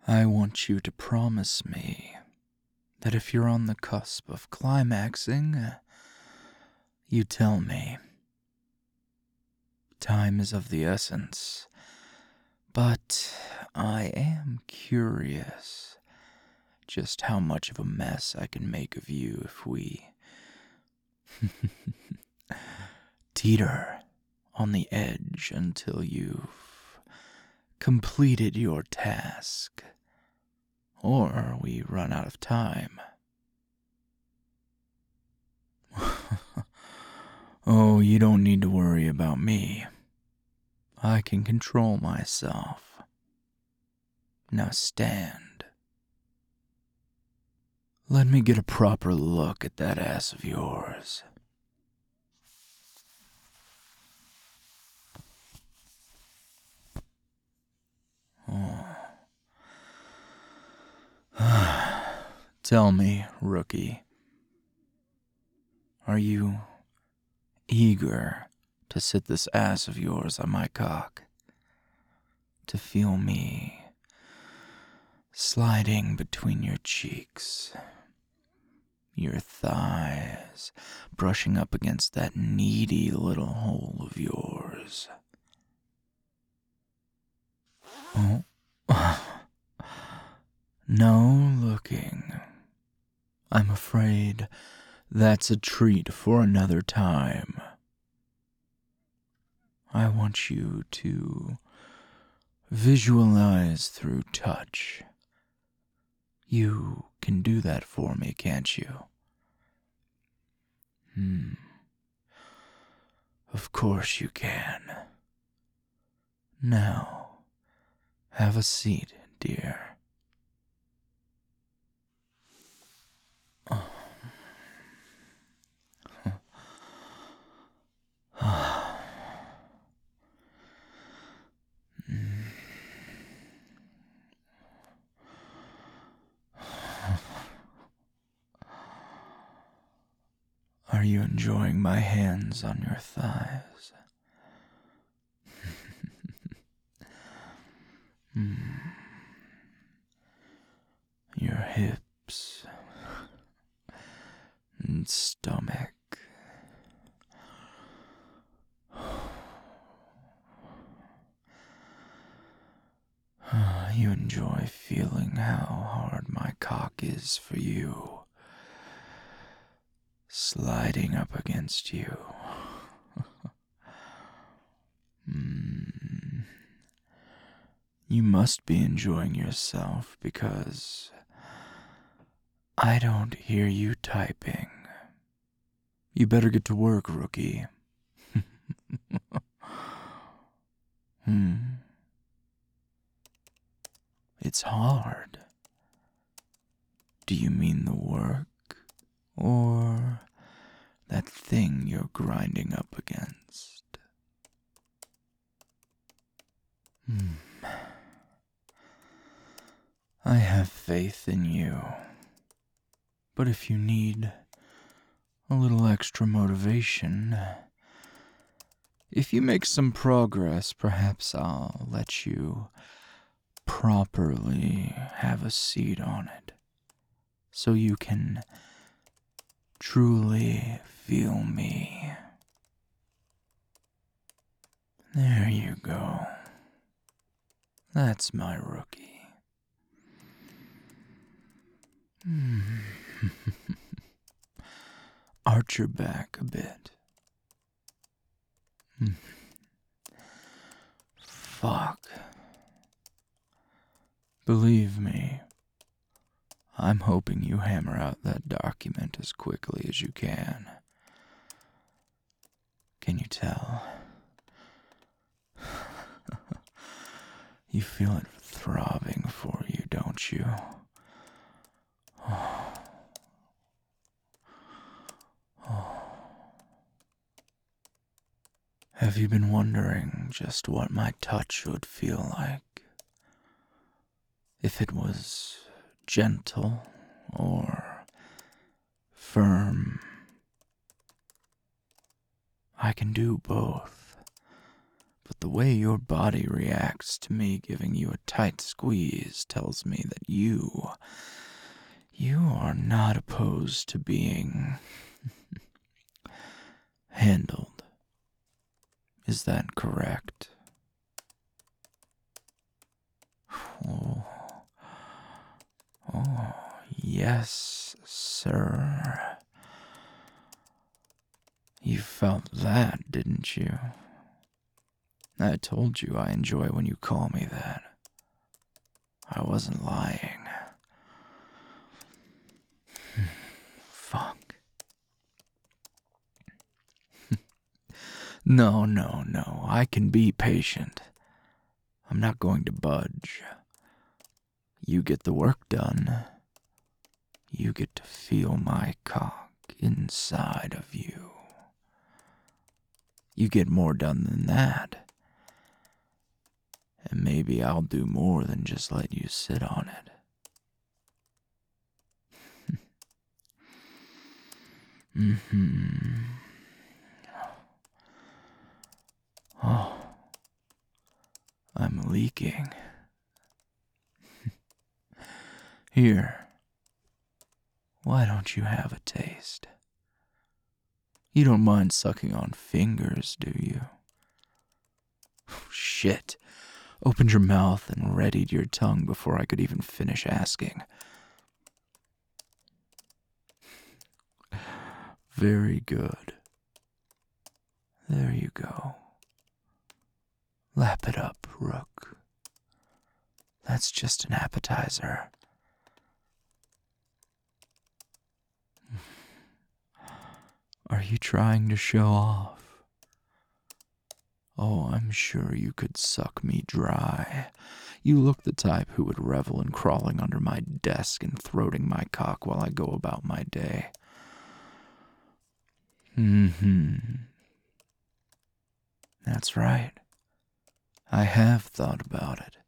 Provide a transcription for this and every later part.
I want you to promise me that if you're on the cusp of climaxing, you tell me. Time is of the essence, but I am curious just how much of a mess I can make of you if we teeter on the edge until you've completed your task, or we run out of time. Oh, you don't need to worry about me. I can control myself. Now stand. Let me get a proper look at that ass of yours. Tell me, rookie, are you eager to sit this ass of yours on my cock? To feel me sliding between your cheeks, your thighs, brushing up against that needy little hole of yours? Oh, no looking. I'm afraid that's a treat for another time. I want you to visualize through touch. You can do that for me, can't you? Of course you can. Now, have a seat, dear. Are you enjoying my hands on your thighs? Your hips and stomach. You enjoy feeling how hard my cock is for you, sliding up against you. You must be enjoying yourself because I don't hear you typing. You better get to work, rookie. It's hard. Do you mean the work, or that thing you're grinding up against? I have faith in you, but if you need a little extra motivation, if you make some progress, perhaps I'll let you properly have a seat on it, so you can truly feel me. There you go. That's my rookie. Arch your back a bit. Fuck. Believe me, I'm hoping you hammer out that document as quickly as you can. Can you tell? You feel it throbbing for you, don't you? Have you been wondering just what my touch would feel like? If it was gentle or firm? I can do both, But the way your body reacts to me giving you a tight squeeze tells me that you are not opposed to being handled. Is that correct? Oh, yes, sir. You felt that, didn't you? I told you I enjoy when you call me that. I wasn't lying. Fuck. No. I can be patient. I'm not going to budge. You get the work done. You get to feel my cock inside of you. You get more done than that. And maybe I'll do more than just let you sit on it. Oh, I'm leaking. Here, why don't you have a taste? You don't mind sucking on fingers, do you? Shit. Opened your mouth and readied your tongue before I could even finish asking. Very good. There you go. Lap it up, Rook. That's just an appetizer. Are you trying to show off? Oh, I'm sure you could suck me dry. You look the type who would revel in crawling under my desk and throating my cock while I go about my day. That's right. I have thought about it.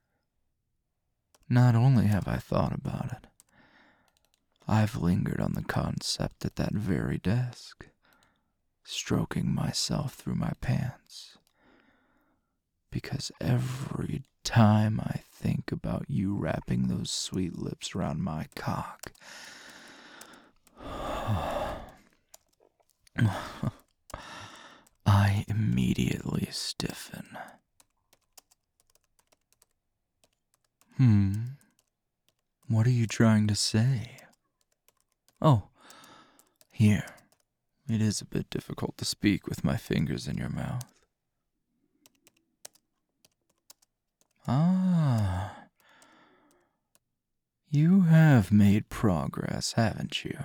Not only have I thought about it, I've lingered on the concept at that very desk, stroking myself through my pants. Because every time I think about you wrapping those sweet lips around my cock, I immediately stiffen. What are you trying to say? Oh, here. It is a bit difficult to speak with my fingers in your mouth. Ah. You have made progress, haven't you?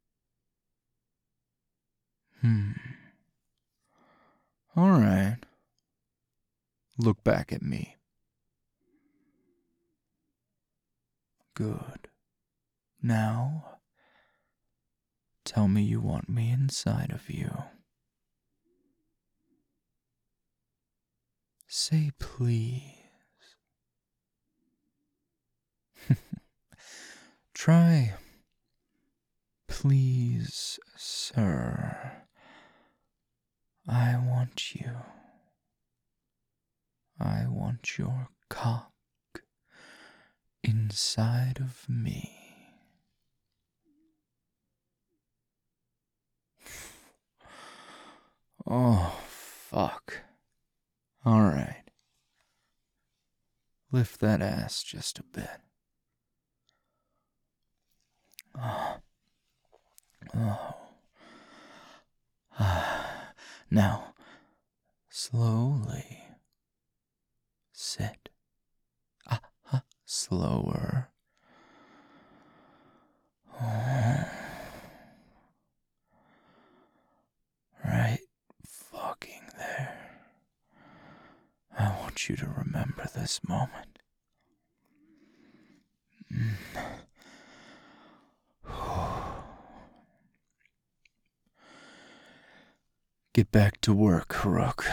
All right. Look back at me. Good. Now, tell me you want me inside of you. Say please. Try, please, sir. I want you. I want your cock inside of me. Oh, fuck. All right. Lift that ass just a bit. Now, slowly sit. Slower. Right fucking there. I want you to remember this moment. Get back to work, Rook.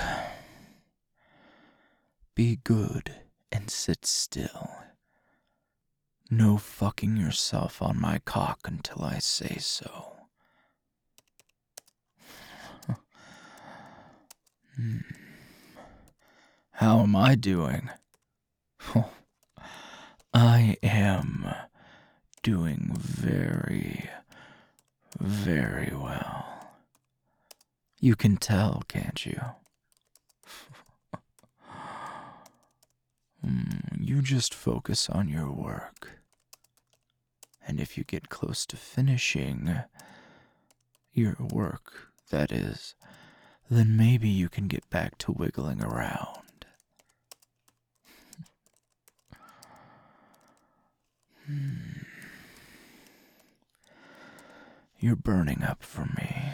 Be good and sit still. No fucking yourself on my cock until I say so. How am I doing? I am doing very, very well. You can tell, can't you? You just focus on your work. And if you get close to finishing your work, that is, then maybe you can get back to wiggling around. You're burning up for me.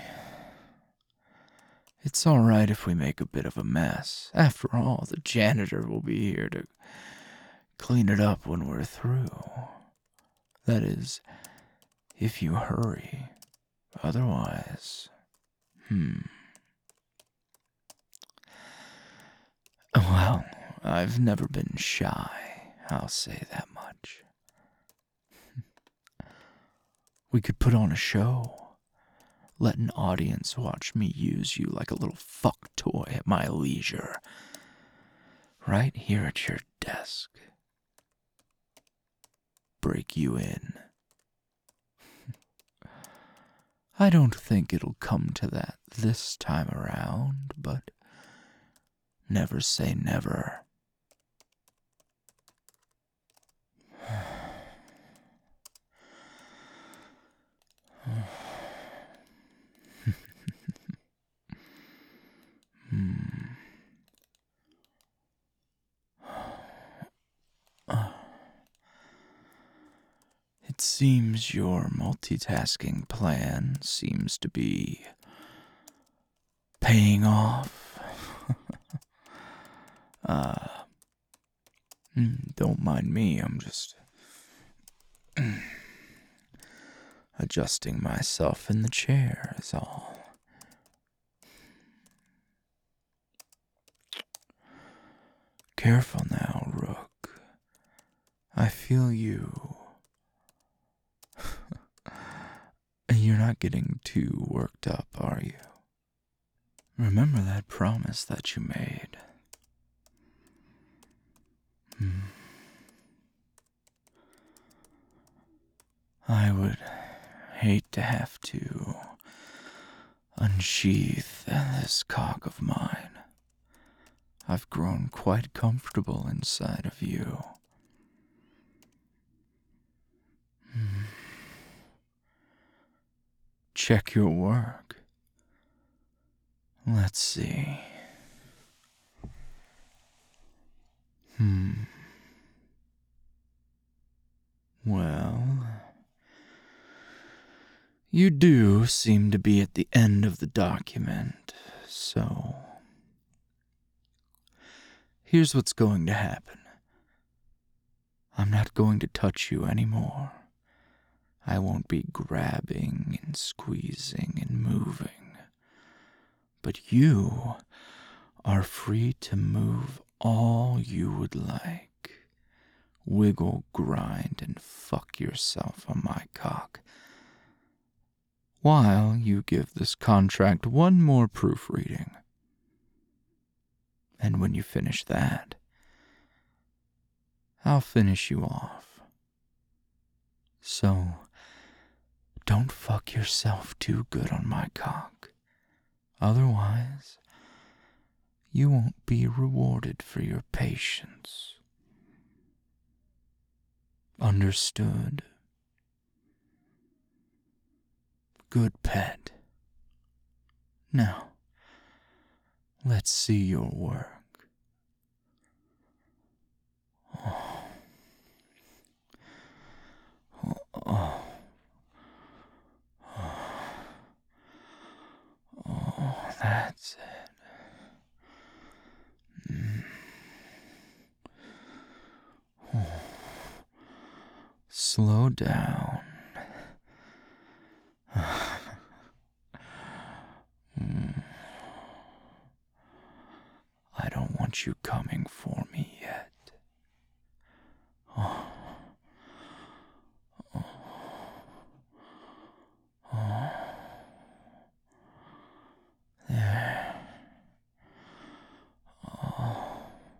It's alright if we make a bit of a mess. After all, the janitor will be here to clean it up when we're through. That is, if you hurry. Otherwise, Well, I've never been shy, I'll say that much. We could put on a show. Let an audience watch me use you like a little fuck toy at my leisure. Right here at your desk. Break you in. I don't think it'll come to that this time around, but never say never. It seems your multitasking plan seems to be paying off. Don't mind me, I'm just adjusting myself in the chair is all. Careful now, Rook. I feel you. You're not getting too worked up, are you? Remember that promise that you made. I would hate to have to unsheath this cock of mine. I've grown quite comfortable inside of you. Check your work. Let's see. Well, you do seem to be at the end of the document, so here's what's going to happen. I'm not going to touch you anymore. I won't be grabbing and squeezing and moving. But you are free to move all you would like. Wiggle, grind, and fuck yourself on my cock. While you give this contract one more proofreading. And when you finish that, I'll finish you off. So, don't fuck yourself too good on my cock. Otherwise, you won't be rewarded for your patience. Understood? Good pet. Now, let's see your work. Oh, that's it. Slow down. I don't want you coming for me yet. There.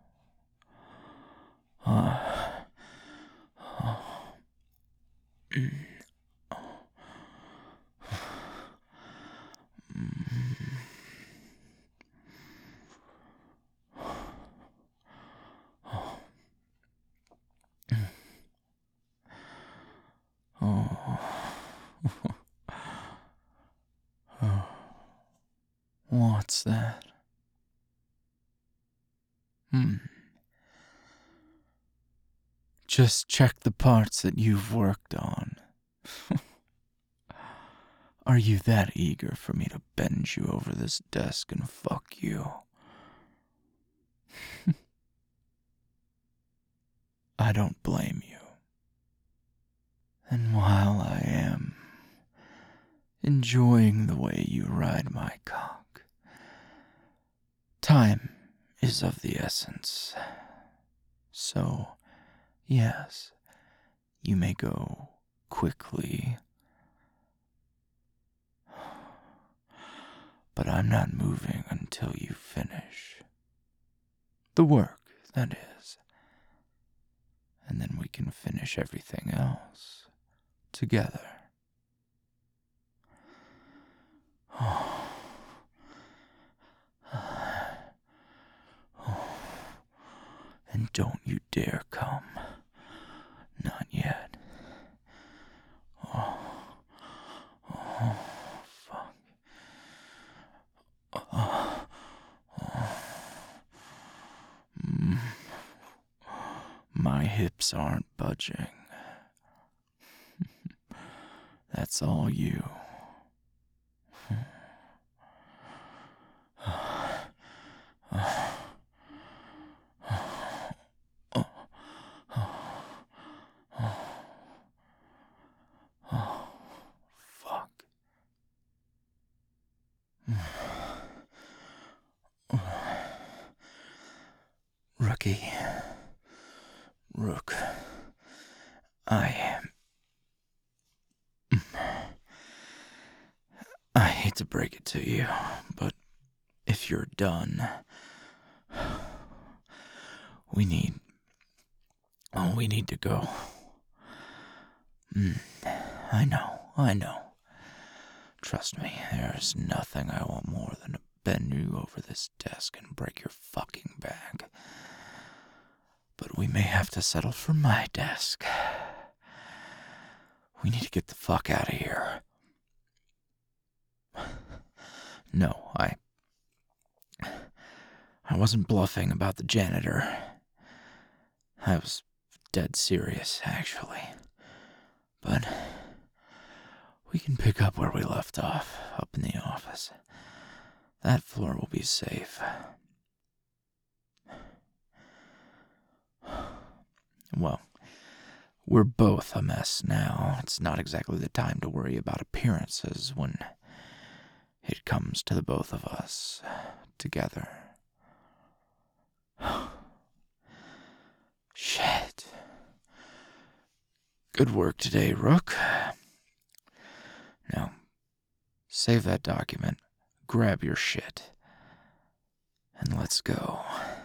What's that? Just check the parts that you've worked on. Are you that eager for me to bend you over this desk and fuck you? I don't blame you. And while I am enjoying the way you ride my cock, time is of the essence. So, yes, you may go quickly, but I'm not moving until you finish. The work, that is. And then we can finish everything else together. And don't you dare come. Not yet. Oh, fuck. My hips aren't budging. That's all you. Fuck. Rookie. Rook. I hate to break it to you, but if you're done, we need to go. I know. Trust me, there's nothing I want more than to bend you over this desk and break your fucking back. But we may have to settle for my desk. We need to get the fuck out of here. No, I wasn't bluffing about the janitor. I was dead serious, actually. But we can pick up where we left off, up in the office. That floor will be safe. Well, we're both a mess now. It's not exactly the time to worry about appearances when it comes to the both of us together. Shit. Good work today, Rook. Now, save that document, grab your shit, and let's go.